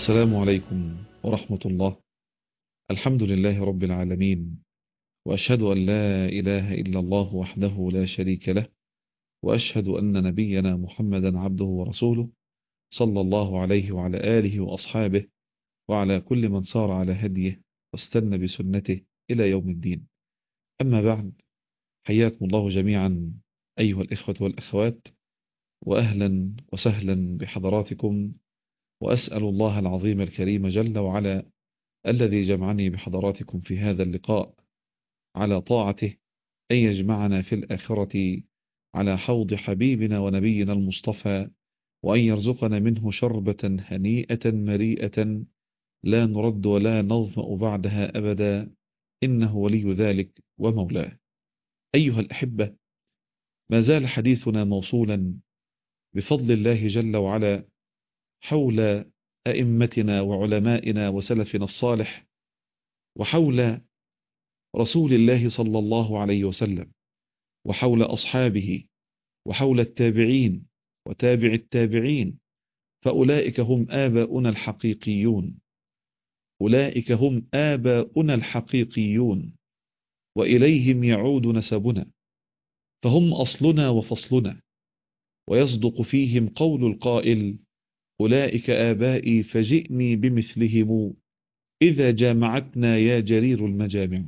السلام عليكم ورحمة الله. الحمد لله رب العالمين، وأشهد أن لا إله إلا الله وحده لا شريك له، وأشهد أن نبينا محمدا عبده ورسوله، صلى الله عليه وعلى آله وأصحابه وعلى كل من صار على هديه واستنى بسنته إلى يوم الدين. أما بعد، حياكم الله جميعا أيها الإخوة والأخوات، وأهلا وسهلا بحضراتكم، وأسأل الله العظيم الكريم جل وعلا الذي جمعني بحضراتكم في هذا اللقاء على طاعته أن يجمعنا في الآخرة على حوض حبيبنا ونبينا المصطفى، وأن يرزقنا منه شربة هنيئة مريئة لا نرد ولا نظمأ بعدها أبدا، إنه ولي ذلك ومولاه. أيها الأحبة، ما زال حديثنا موصولا بفضل الله جل وعلا حول أئمتنا وعلمائنا وسلفنا الصالح، وحول رسول الله صلى الله عليه وسلم، وحول أصحابه، وحول التابعين وتابع التابعين، فأولئك هم آباؤنا الحقيقيون، أولئك هم آباؤنا الحقيقيون، وإليهم يعود نسبنا، فهم أصلنا وفصلنا، ويصدق فيهم قول القائل: أولئك آبائي فجئني بمثلهم إذا جامعتنا يا جرير المجامع.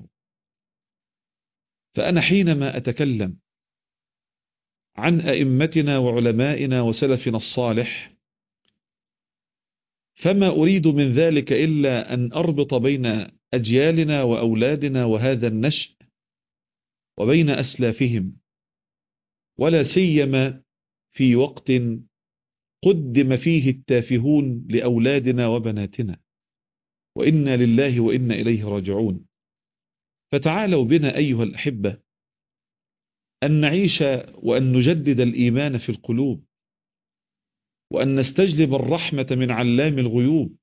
فأنا حينما أتكلم عن أئمتنا وعلمائنا وسلفنا الصالح، فما أريد من ذلك إلا أن أربط بين أجيالنا وأولادنا وهذا النشء وبين أسلافهم، ولا سيما في وقت قدم فيه التافهون لأولادنا وبناتنا، وإنا لله وإنا إليه راجعون. فتعالوا بنا أيها الأحبة أن نعيش وأن نجدد الإيمان في القلوب، وأن نستجلب الرحمة من علام الغيوب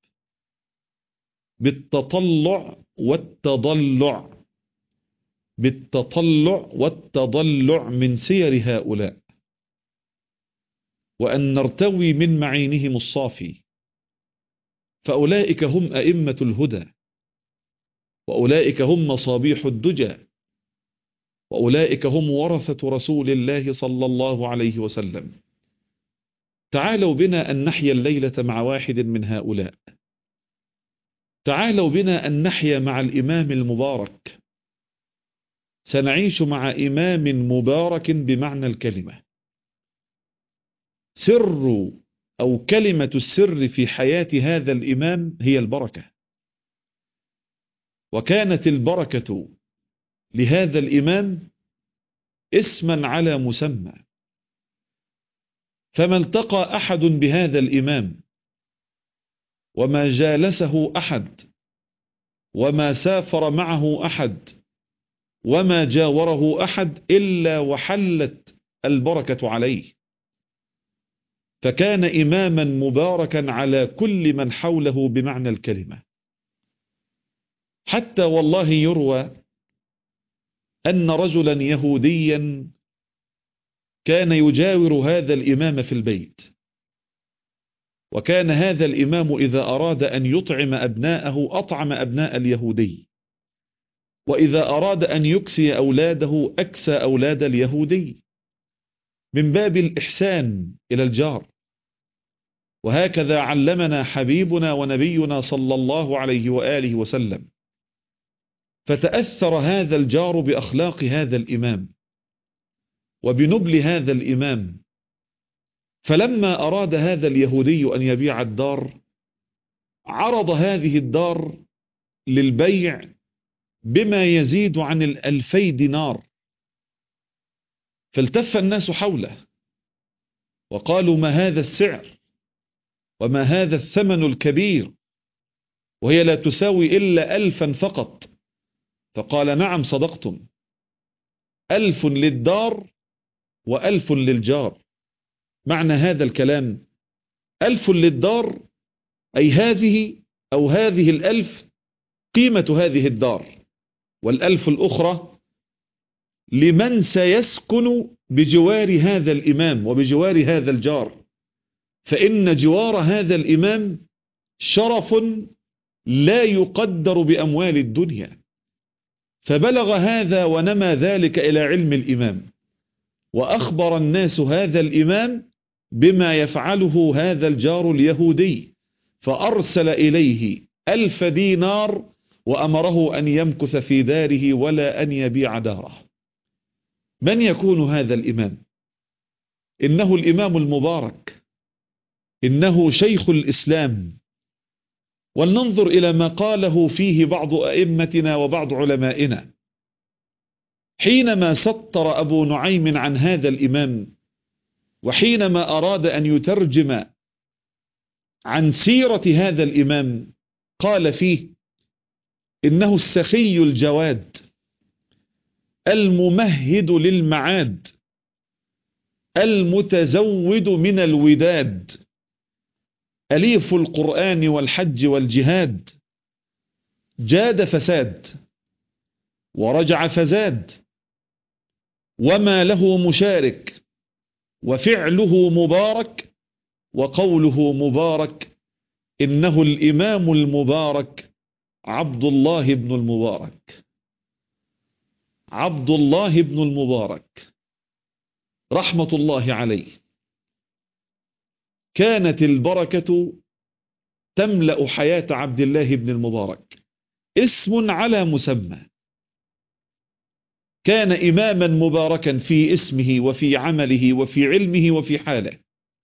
بالتطلع والتضلع، بالتطلع والتضلع من سير هؤلاء، وأن نرتوي من معينهم الصافي، فأولئك هم أئمة الهدى، وأولئك هم مصابيح الدجى، وأولئك هم ورثة رسول الله صلى الله عليه وسلم. تعالوا بنا أن نحيا الليلة مع واحد من هؤلاء، تعالوا بنا أن نحيا مع الإمام المبارك. سنعيش مع إمام مبارك بمعنى الكلمة. سر أو كلمة السر في حياة هذا الإمام هي البركة، وكانت البركة لهذا الإمام اسما على مسمى. فما التقى أحد بهذا الإمام، وما جالسه أحد، وما سافر معه أحد، وما جاوره أحد، إلا وحلت البركة عليه. فكان إماما مباركا على كل من حوله بمعنى الكلمة. حتى والله يروى أن رجلا يهوديا كان يجاور هذا الإمام في البيت، وكان هذا الإمام إذا أراد أن يطعم أبناءه أطعم أبناء اليهودي، وإذا أراد أن يكسي أولاده أكسى أولاد اليهودي، من باب الإحسان إلى الجار. وهكذا علمنا حبيبنا ونبينا صلى الله عليه وآله وسلم. فتأثر هذا الجار بأخلاق هذا الإمام وبنبل هذا الإمام، فلما أراد هذا اليهودي أن يبيع الدار، عرض هذه الدار للبيع بما يزيد عن 2000 دينار. فالتف الناس حوله وقالوا: ما هذا السعر وما هذا الثمن الكبير، وهي لا تساوي إلا 1000 فقط. فقال: نعم صدقتم، 1000 للدار و1000 للجار. معنى هذا الكلام: 1000 للدار أي هذه أو هذه 1000 قيمة هذه الدار، وال1000 الأخرى لمن سيسكن بجوار هذا الإمام وبجوار هذا الجار، فإن جوار هذا الإمام شرف لا يقدر بأموال الدنيا. فبلغ هذا ونمى ذلك إلى علم الإمام، وأخبر الناس هذا الإمام بما يفعله هذا الجار اليهودي، فأرسل إليه 1000 دينار وأمره أن يمكث في داره ولا أن يبيع داره. من يكون هذا الإمام؟ إنه الإمام المبارك، إنه شيخ الإسلام. ولننظر إلى ما قاله فيه بعض أئمتنا وبعض علمائنا حينما سطر أبو نعيم عن هذا الإمام، وحينما أراد أن يترجم عن سيرة هذا الإمام، قال فيه إنه السخي الجواد الممهد للمعاد المتزود من الوداد، أليف القرآن والحج والجهاد، جاد فساد ورجع فزاد، وما له مشارك، وفعله مبارك وقوله مبارك، إنه الإمام المبارك عبد الله بن المبارك. عبد الله بن المبارك رحمة الله عليه. كانت البركة تملأ حياة عبد الله بن المبارك، اسم على مسمى. كان إماما مباركا في اسمه وفي عمله وفي علمه وفي حاله.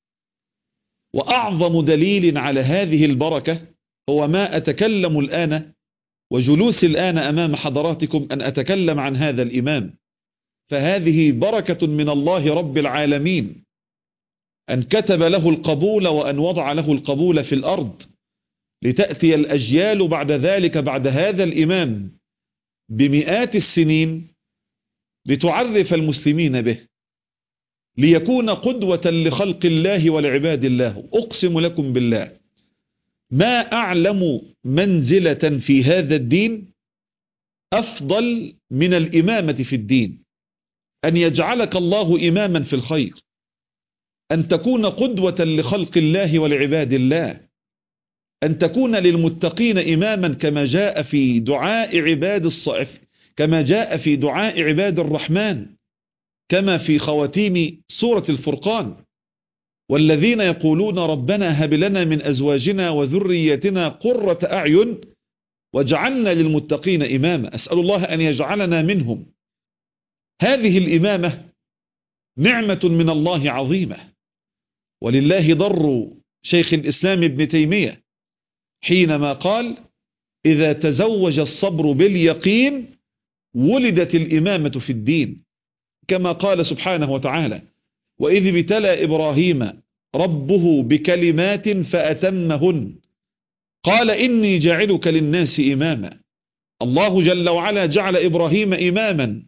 وأعظم دليل على هذه البركة هو ما أتكلم الآن وجلوس الآن أمام حضراتكم أن أتكلم عن هذا الإمام. فهذه بركة من الله رب العالمين، أن كتب له القبول وأن وضع له القبول في الأرض، لتأتي الأجيال بعد ذلك بعد هذا الإمام بمئات السنين لتعرف المسلمين به، ليكون قدوة لخلق الله ولعباد الله. أقسم لكم بالله ما أعلم منزلة في هذا الدين أفضل من الإمامة في الدين، أن يجعلك الله إماما في الخير، أن تكون قدوة لخلق الله ولعباد الله، أن تكون للمتقين إماما كما جاء في دعاء عباد الصائف، كما جاء في دعاء عباد الرحمن، كما في خواتيم سورة الفرقان: والذين يقولون ربنا هب لنا من أزواجنا وذريتنا قرة أعين واجعلنا للمتقين إماما. أسأل الله أن يجعلنا منهم. هذه الإمامة نعمة من الله عظيمة، ولله ضر شيخ الإسلام ابن تيمية حينما قال: إذا تزوج الصبر باليقين ولدت الإمامة في الدين، كما قال سبحانه وتعالى: وإذ ابتلى إبراهيم ربه بكلمات فأتمهن قال إني جاعلك للناس إماما. الله جل وعلا جعل إبراهيم إماما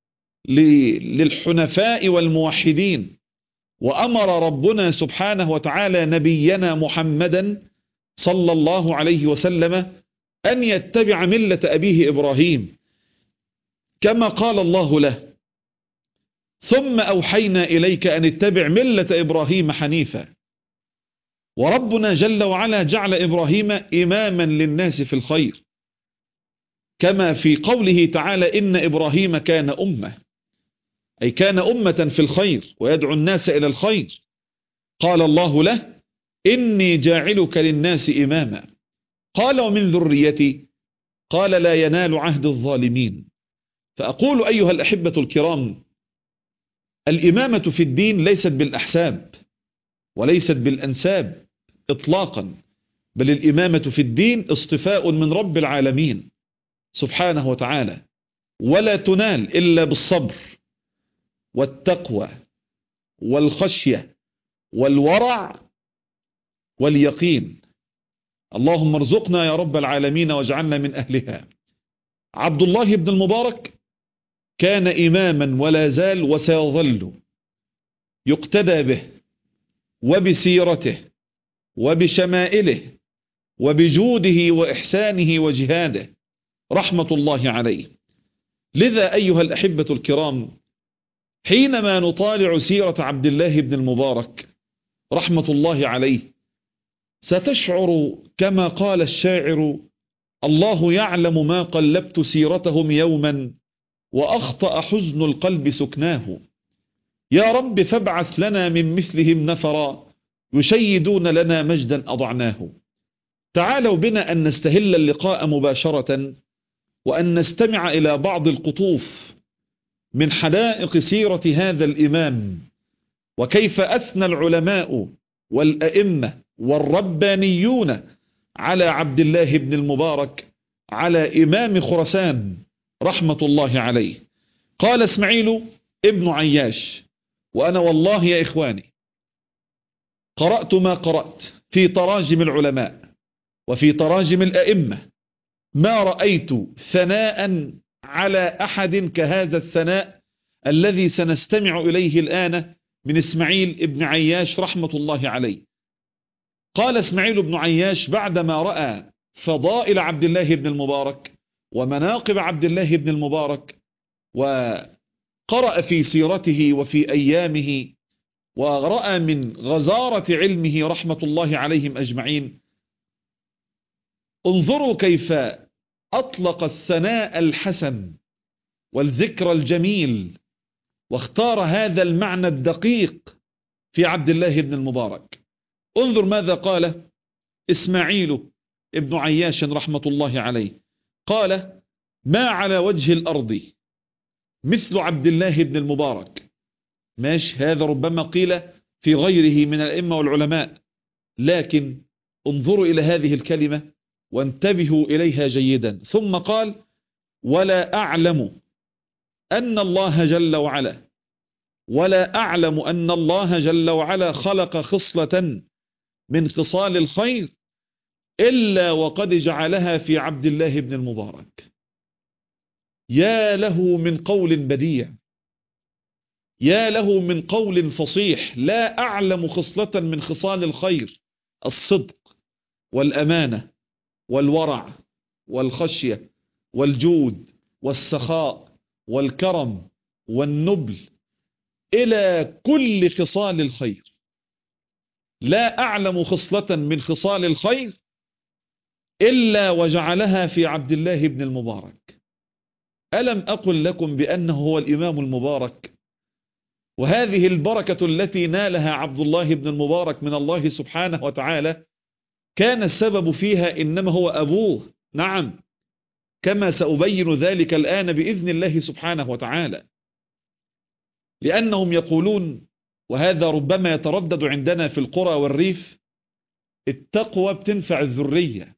للحنفاء والموحدين، وأمر ربنا سبحانه وتعالى نبينا محمدا صلى الله عليه وسلم أن يتبع ملة أبيه إبراهيم، كما قال الله له: ثم أوحينا إليك أن اتبع ملة إبراهيم حنيفا. وربنا جل وعلا جعل إبراهيم إماما للناس في الخير، كما في قوله تعالى: إن إبراهيم كان أمة، أي كان أمة في الخير ويدعو الناس إلى الخير. قال الله له: إني جاعلك للناس إماما. قال: ومن ذريتي؟ قال: لا ينال عهد الظالمين. فأقول أيها الأحبة الكرام: الإمامة في الدين ليست بالأحساب وليست بالأنساب إطلاقا، بل الإمامة في الدين اصطفاء من رب العالمين سبحانه وتعالى، ولا تنال إلا بالصبر والتقوى والخشية والورع واليقين. اللهم ارزقنا يا رب العالمين واجعلنا من أهلها. عبد الله بن المبارك كان إماما ولا زال وسيظل يقتدى به وبسيرته وبشمائله وبجوده وإحسانه وجهاده رحمة الله عليه. لذا أيها الأحبة الكرام، حينما نطالع سيرة عبد الله بن المبارك رحمة الله عليه ستشعر كما قال الشاعر: الله يعلم ما قلبت سيرتهم يوما وأخطأ حزن القلب سكناه. يا رب فابعث لنا من مثلهم نفرا يشيدون لنا مجدا أضعناه. تعالوا بنا أن نستهل اللقاء مباشرة وأن نستمع إلى بعض القطوف من حدائق سيرة هذا الإمام، وكيف أثنى العلماء والأئمة والربانيون على عبد الله بن المبارك، على إمام خراسان رحمة الله عليه. قال إسماعيل ابن عياش: وأنا والله يا إخواني قرأت ما قرأت في تراجم العلماء وفي تراجم الأئمة، ما رأيت ثناء على أحد كهذا الثناء الذي سنستمع إليه الآن من إسماعيل ابن عياش رحمة الله عليه. قال إسماعيل بن عياش بعدما رأى فضائل عبد الله بن المبارك ومناقب عبد الله بن المبارك، وقرأ في سيرته وفي أيامه، ورأى من غزارة علمه رحمة الله عليهم أجمعين، انظروا كيف أطلق الثناء الحسن والذكر الجميل، واختار هذا المعنى الدقيق في عبد الله بن المبارك. انظر ماذا قال إسماعيل ابن عياش رحمة الله عليه. قال: ما على وجه الأرض مثل عبد الله بن المبارك. ماشي، هذا ربما قيل في غيره من الأئمة والعلماء، لكن انظروا إلى هذه الكلمة وانتبهوا إليها جيدا. ثم قال: ولا أعلم أن الله جل وعلا خلق خصلة من خصال الخير إلا وقد جعلها في عبد الله بن المبارك. يا له من قول بديع، يا له من قول فصيح. لا أعلم خصلة من خصال الخير: الصدق والأمانة والورع والخشية والجود والسخاء والكرم والنبل، إلى كل خصال الخير. لا أعلم خصلة من خصال الخير إلا وجعلها في عبد الله بن المبارك. ألم أقل لكم بأنه هو الإمام المبارك؟ وهذه البركة التي نالها عبد الله بن المبارك من الله سبحانه وتعالى كان السبب فيها إنما هو أبوه. نعم، كما سأبين ذلك الآن بإذن الله سبحانه وتعالى. لأنهم يقولون، وهذا ربما يتردد عندنا في القرى والريف: التقوى بتنفع الذرية.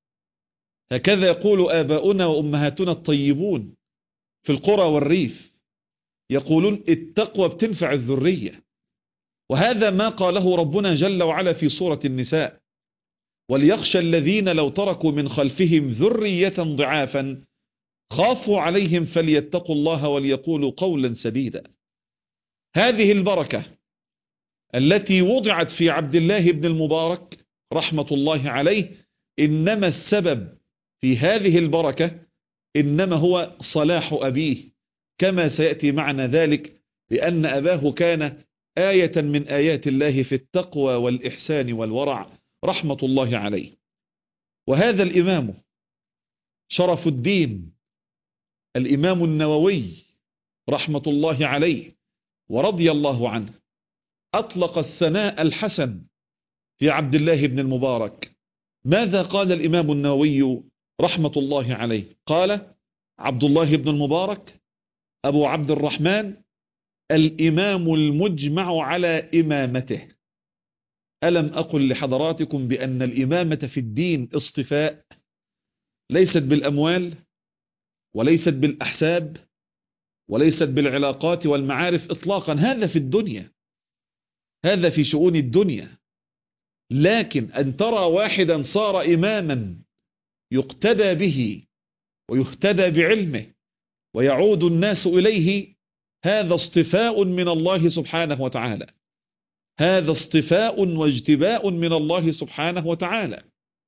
هكذا يقول آباؤنا وأمهاتنا الطيبون في القرى والريف، يقولون التقوى بتنفع الذرية. وهذا ما قاله ربنا جل وعلا في سورة النساء: وليخشى الذين لو تركوا من خلفهم ذرية ضعافا خافوا عليهم فليتقوا الله وليقولوا قولا سديدا. هذه البركة التي وضعت في عبد الله بن المبارك رحمة الله عليه، إنما السبب في هذه البركة إنما هو صلاح أبيه، كما سيأتي معنا ذلك، لأن أباه كان آية من آيات الله في التقوى والإحسان والورع رحمة الله عليه. وهذا الإمام شرف الدين الإمام النووي رحمة الله عليه ورضي الله عنه أطلق الثناء الحسن في عبد الله بن المبارك. ماذا قال الإمام النووي رحمة الله عليه؟ قال: عبد الله بن المبارك أبو عبد الرحمن الإمام المجمع على إمامته. ألم أقل لحضراتكم بأن الإمامة في الدين اصطفاء، ليست بالأموال وليست بالأحساب وليست بالعلاقات والمعارف إطلاقا. هذا في الدنيا، هذا في شؤون الدنيا. لكن أن ترى واحدا صار إماما يقتدى به ويهتدى بعلمه ويعود الناس إليه، هذا اصطفاء من الله سبحانه وتعالى، هذا اصطفاء واجتباء من الله سبحانه وتعالى.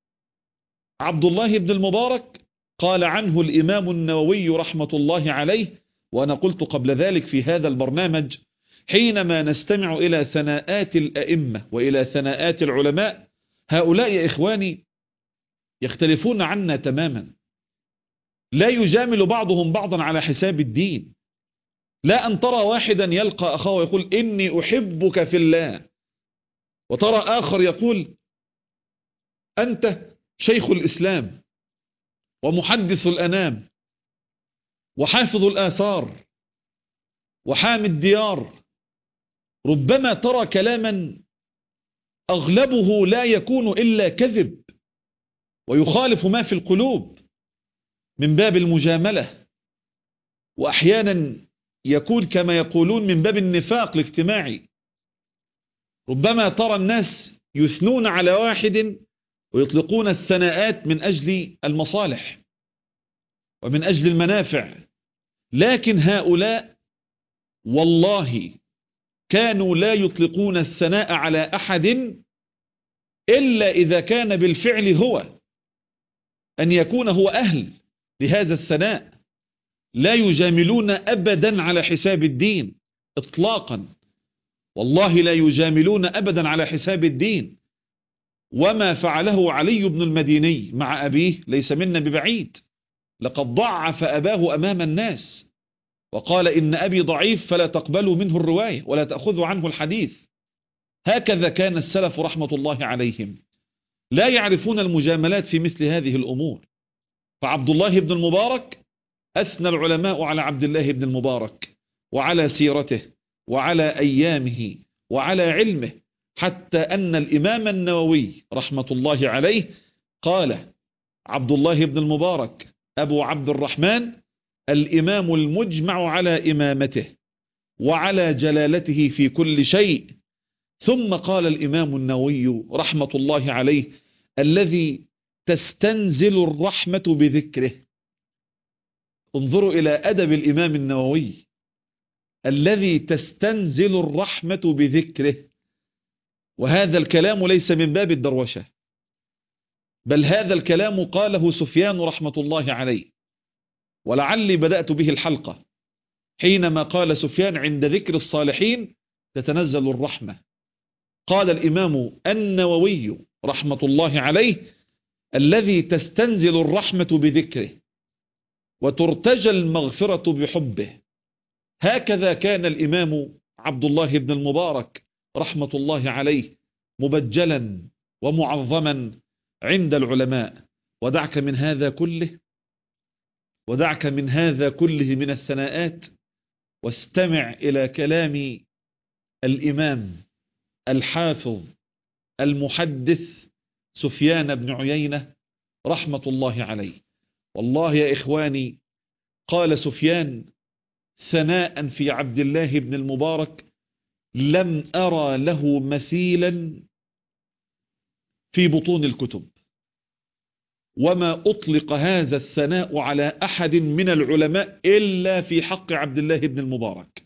عبد الله بن المبارك قال عنه الإمام النووي رحمة الله عليه، وأنا قلت قبل ذلك في هذا البرنامج: حينما نستمع إلى ثناءات الأئمة وإلى ثناءات العلماء هؤلاء يا إخواني يختلفون عنا تماما، لا يجامل بعضهم بعضا على حساب الدين. لا أن ترى واحدا يلقى أخاه ويقول إني أحبك في الله، وترى آخر يقول أنت شيخ الإسلام ومحدث الأنام وحافظ الآثار وحامي الديار. ربما ترى كلاما أغلبه لا يكون إلا كذب ويخالف ما في القلوب من باب المجاملة، وأحيانا يكون كما يقولون من باب النفاق الاجتماعي. ربما ترى الناس يثنون على واحد ويطلقون الثناءات من أجل المصالح ومن أجل المنافع، لكن هؤلاء والله كانوا لا يطلقون الثناء على أحد إلا إذا كان بالفعل هو أن يكون هو أهل لهذا الثناء. لا يجاملون أبدا على حساب الدين إطلاقا، والله لا يجاملون أبدا على حساب الدين. وما فعله علي بن المديني مع أبيه ليس منا ببعيد، لقد ضعف أباه أمام الناس وقال إن أبي ضعيف فلا تقبلوا منه الرواية ولا تأخذوا عنه الحديث. هكذا كان السلف رحمة الله عليهم، لا يعرفون المجاملات في مثل هذه الأمور. فعبد الله بن المبارك أثنى العلماء على عبد الله بن المبارك وعلى سيرته وعلى أيامه وعلى علمه، حتى أن الإمام النووي رحمة الله عليه قال عبد الله بن المبارك أبو عبد الرحمن الإمام المجمع على إمامته وعلى جلالته في كل شيء. ثم قال الإمام النووي رحمة الله عليه الذي تستنزل الرحمة بذكره. انظروا إلى أدب الإمام النووي، الذي تستنزل الرحمة بذكره. وهذا الكلام ليس من باب الدروشة، بل هذا الكلام قاله سفيان رحمة الله عليه، ولعلي بدأت به الحلقة حينما قال سفيان عند ذكر الصالحين تتنزل الرحمة. قال الإمام النووي رحمة الله عليه الذي تستنزل الرحمة بذكره وترتجى المغفرة بحبه. هكذا كان الإمام عبد الله بن المبارك رحمة الله عليه مبجلا ومعظما عند العلماء. ودعك من هذا كله، ودعك من هذا كله من الثناءات، واستمع إلى كلام الإمام الحافظ المحدث سفيان بن عيينة رحمة الله عليه. والله يا إخواني قال سفيان ثناء في عبد الله بن المبارك لم أرى له مثيلا في بطون الكتب، وما أطلق هذا الثناء على أحد من العلماء إلا في حق عبد الله بن المبارك.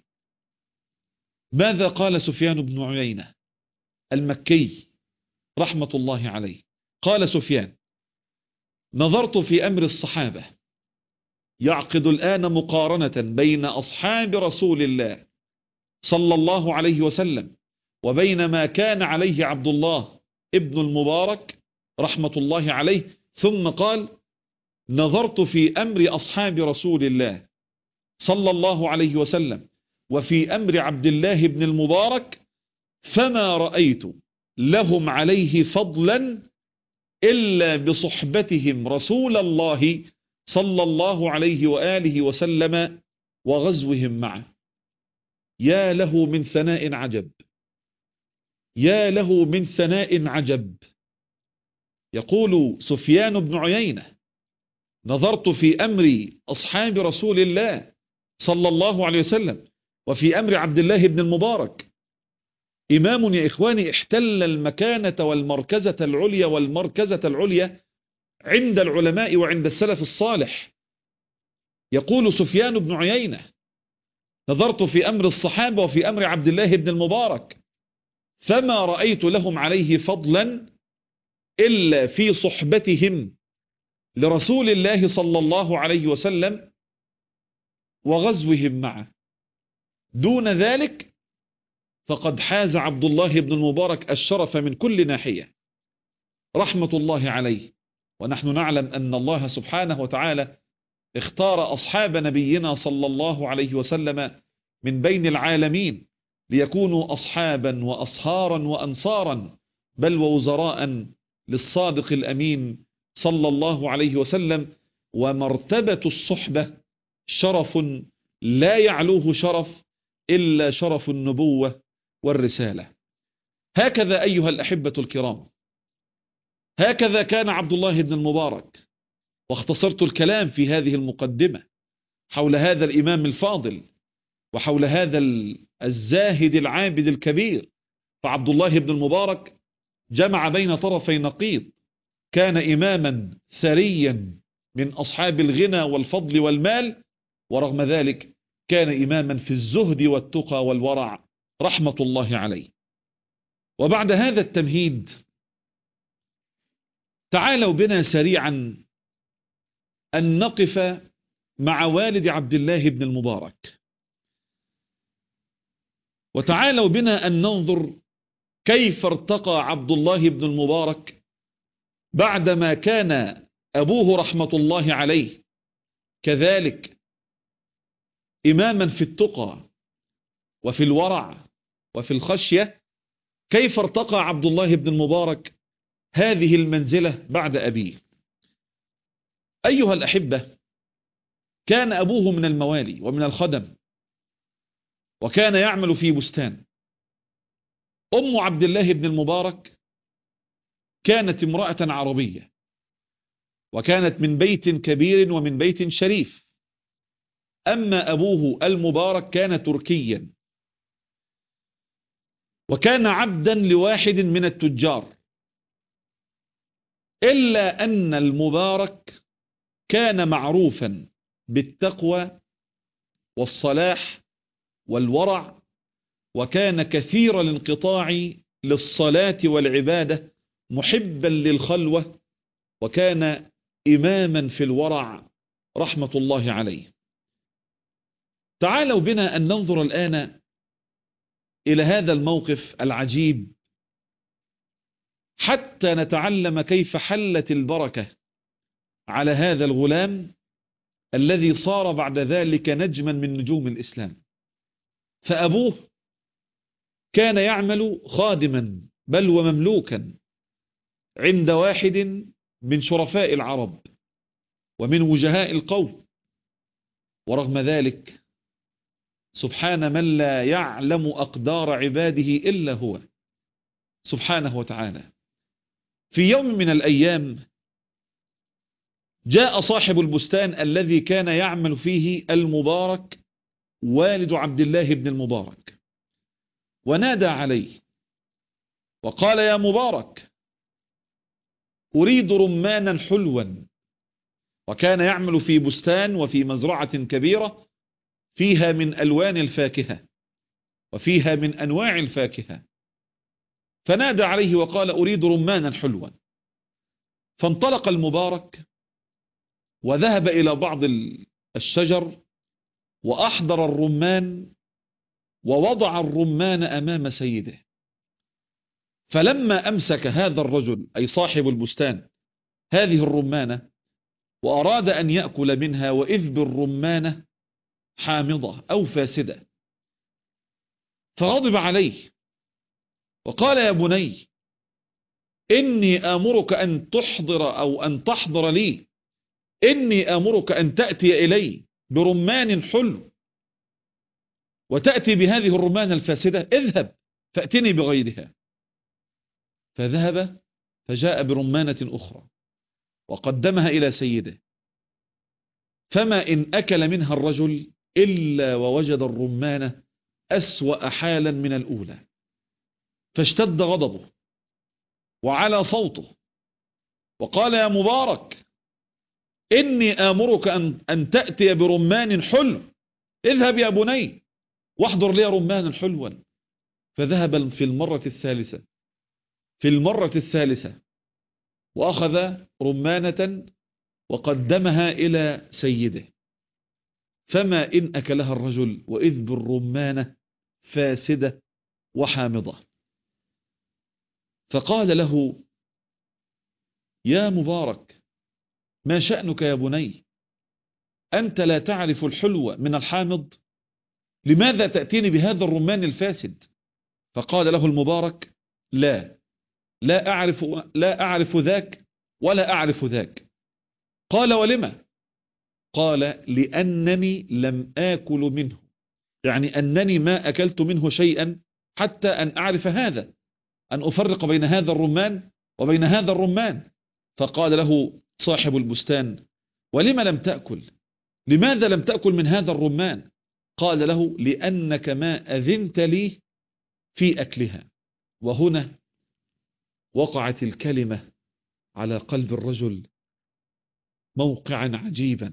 ماذا قال سفيان بن عيينة المكي رحمة الله عليه؟ قال سفيان نظرت في أمر الصحابة، يعقد الآن مقارنة بين أصحاب رسول الله صلى الله عليه وسلم وبين ما كان عليه عبد الله ابن المبارك رحمة الله عليه، ثم قال نظرت في أمر أصحاب رسول الله صلى الله عليه وسلم وفي أمر عبد الله بن المبارك فما رأيت لهم عليه فضلا إلا بصحبتهم رسول الله صلى الله عليه وآله وسلم وغزوهم معه. يا له من ثناء عجب، يا له من ثناء عجب. يقول سفيان بن عيينة نظرت في أمر أصحاب رسول الله صلى الله عليه وسلم وفي أمر عبد الله بن المبارك. إمام يا إخواني احتل المكانة والمركزة العليا والمركزة العليا عند العلماء وعند السلف الصالح. يقول سفيان بن عيينة نظرت في أمر الصحابة وفي أمر عبد الله بن المبارك فما رأيت لهم عليه فضلا إلا في صحبتهم لرسول الله صلى الله عليه وسلم وغزوهم معه. دون ذلك فقد حاز عبد الله بن المبارك الشرف من كل ناحية. رحمة الله عليه. ونحن نعلم أن الله سبحانه وتعالى اختار أصحاب نبينا صلى الله عليه وسلم من بين العالمين ليكونوا أصحابا وأصهارا وأنصارا بل ووزراء للصادق الأمين صلى الله عليه وسلم. ومرتبة الصحبة شرف لا يعلوه شرف إلا شرف النبوة والرسالة. هكذا أيها الأحبة الكرام، هكذا كان عبد الله بن المبارك. واختصرت الكلام في هذه المقدمة حول هذا الإمام الفاضل وحول هذا الزاهد العابد الكبير. فعبد الله بن المبارك جمع بين طرفي نقيض، كان إماما ثريا من أصحاب الغنى والفضل والمال، ورغم ذلك كان إماما في الزهد والتقى والورع رحمة الله عليه. وبعد هذا التمهيد تعالوا بنا سريعا أن نقف مع والد عبد الله بن المبارك، وتعالوا بنا أن ننظر كيف ارتقى عبد الله بن المبارك بعدما كان أبوه رحمة الله عليه كذلك إماما في التقى وفي الورع وفي الخشية. كيف ارتقى عبد الله بن المبارك هذه المنزلة بعد أبيه؟ أيها الأحبة، كان أبوه من الموالي ومن الخدم، وكان يعمل في بستان. أم عبد الله بن المبارك كانت امرأة عربية، وكانت من بيت كبير ومن بيت شريف. أما أبوه المبارك كان تركيا، وكان عبدا لواحد من التجار، إلا أن المبارك كان معروفا بالتقوى والصلاح والورع، وكان كثير الانقطاع للصلاة والعبادة، محبا للخلوة، وكان إماما في الورع رحمة الله عليه. تعالوا بنا أن ننظر الآن إلى هذا الموقف العجيب حتى نتعلم كيف حلت البركة على هذا الغلام الذي صار بعد ذلك نجما من نجوم الإسلام. فأبوه كان يعمل خادما بل ومملوكا عند واحد من شرفاء العرب ومن وجهاء القوم، ورغم ذلك سبحان من لا يعلم أقدار عباده إلا هو سبحانه وتعالى. في يوم من الأيام جاء صاحب البستان الذي كان يعمل فيه المبارك والد عبد الله بن المبارك، ونادى عليه وقال: يا مبارك، أريد رمانا حلوا. وكان يعمل في بستان وفي مزرعة كبيرة فيها من ألوان الفاكهة وفيها من أنواع الفاكهة، فنادى عليه وقال: أريد رمانا حلوا. فانطلق المبارك وذهب إلى بعض الشجر وأحضر الرمان ووضع الرمان أمام سيده. فلما أمسك هذا الرجل أي صاحب البستان هذه الرمانة وأراد أن يأكل منها، وإذ بالرمانة حامضة أو فاسدة، فغضب عليه وقال: يا بني، إني آمرك أن تحضر أو أن تحضر لي، إني آمرك أن تأتي إلي برمان حلو وتأتي بهذه الرمانة الفاسدة، اذهب فأتني بغيرها. فذهب فجاء برمانة أخرى وقدمها إلى سيده، فما إن أكل منها الرجل إلا ووجد الرمانة أسوأ حالا من الأولى، فاشتد غضبه وعلى صوته وقال: يا مبارك، إني آمرك أن تأتي برمان حلو، اذهب يا بني واحضر لي رمانا حلوا. فذهب في المرة الثالثة وأخذ رمانة وقدمها إلى سيده، فما إن أكلها الرجل وإذ بالرمانة فاسدة وحامضة. فقال له يا مبارك ما شأنك يا بني؟ أنت لا تعرف الحلو من الحامض؟ لماذا تأتيني بهذا الرمان الفاسد؟ فقال له المبارك لا أعرف ذاك ولا أعرف ذاك. قال ولما؟ قال لأنني لم آكل منه، يعني أنني ما أكلت منه شيئا حتى أن أعرف هذا، أن أفرق بين هذا الرمان وبين هذا الرمان. فقال له صاحب البستان ولما لم تأكل؟ لماذا لم تأكل من هذا الرمان؟ قال له لأنك ما أذنت لي في أكلها. وهنا وقعت الكلمة على قلب الرجل موقعا عجيبا،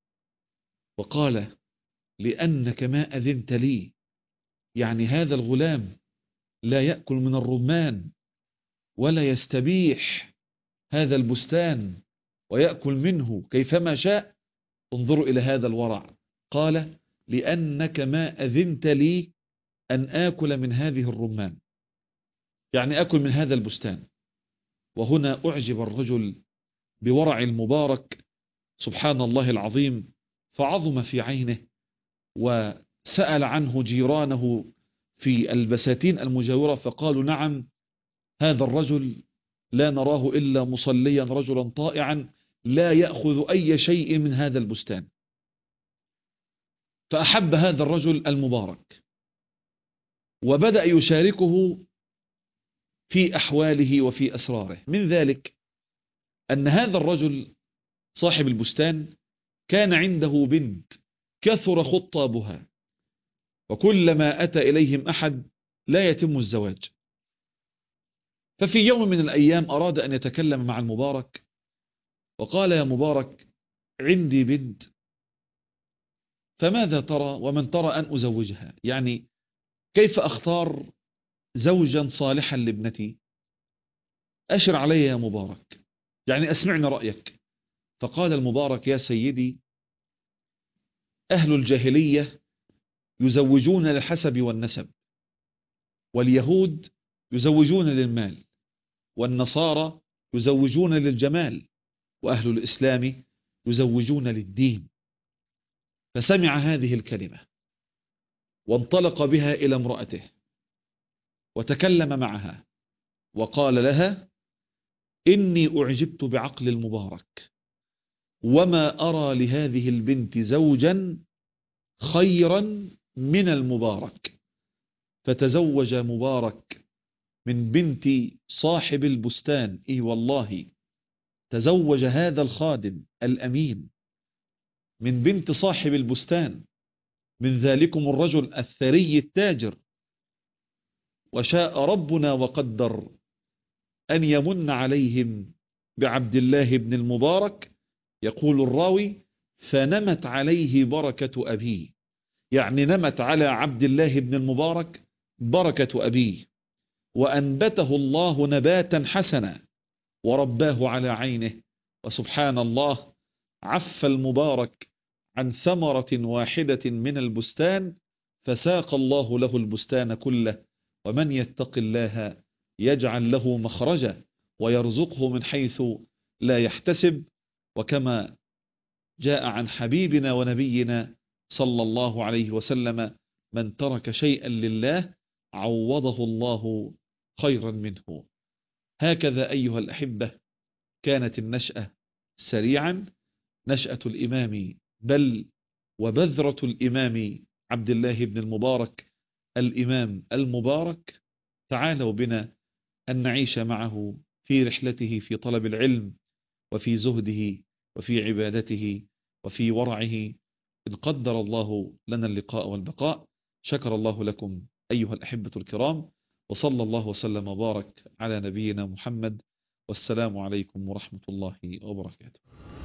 وقال لأنك ما أذنت لي، يعني هذا الغلام لا يأكل من الرمان ولا يستبيح هذا البستان ويأكل منه كيفما شاء. انظروا إلى هذا الورع، قال لأنك ما أذنت لي أن آكل من هذه الرمان، يعني أكل من هذا البستان. وهنا أعجب الرجل بورع المبارك سبحان الله العظيم، فعظم في عينه، وسأل عنه جيرانه في البساتين المجاورة فقالوا نعم، هذا الرجل لا نراه إلا مصليا، رجلا طائعا لا يأخذ أي شيء من هذا البستان. فأحب هذا الرجل المبارك وبدأ يشاركه في أحواله وفي أسراره. من ذلك أن هذا الرجل صاحب البستان كان عنده بنت كثر خطابها، وكلما أتى إليهم أحد لا يتم الزواج. ففي يوم من الأيام أراد أن يتكلم مع المبارك وقال يا مبارك عندي بنت، فماذا ترى ومن ترى أن أزوجها؟ يعني كيف أختار زوجا صالحا لابنتي؟ أشر علي يا مبارك، يعني أسمعني رأيك. فقال المبارك يا سيدي أهل الجاهلية يزوجون للحسب والنسب، واليهود يزوجون للمال، والنصارى يزوجون للجمال، وأهل الإسلام يزوجون للدين. فسمع هذه الكلمة وانطلق بها إلى امرأته وتكلم معها وقال لها إني أعجبت بعقل المبارك، وما أرى لهذه البنت زوجا خيرا من المبارك. فتزوج مبارك من بنت صاحب البستان. إيه والله تزوج هذا الخادم الأمين من بنت صاحب البستان، من ذلكم الرجل الثري التاجر. وشاء ربنا وقدر أن يمن عليهم بعبد الله بن المبارك. يقول الراوي فنمت عليه بركة أبيه، يعني نمت على عبد الله بن المبارك بركة أبيه، وأنبته الله نباتا حسنا ورباه على عينه. وسبحان الله عف المبارك عن ثمرة واحدة من البستان فساق الله له البستان كله. ومن يتق الله يجعل له مخرجا ويرزقه من حيث لا يحتسب. وكما جاء عن حبيبنا ونبينا صلى الله عليه وسلم من ترك شيئا لله عوضه الله خيرا منه. هكذا أيها الأحبة كانت النشأة سريعا، نشأة الإمام بل وبذرة الإمام عبد الله بن المبارك الإمام المبارك. تعالوا بنا أن نعيش معه في رحلته في طلب العلم وفي زهده وفي عبادته وفي ورعه، إن قدر الله لنا اللقاء والبقاء. شكر الله لكم أيها الأحبة الكرام، وصلى الله وسلم وبارك على نبينا محمد، والسلام عليكم ورحمة الله وبركاته.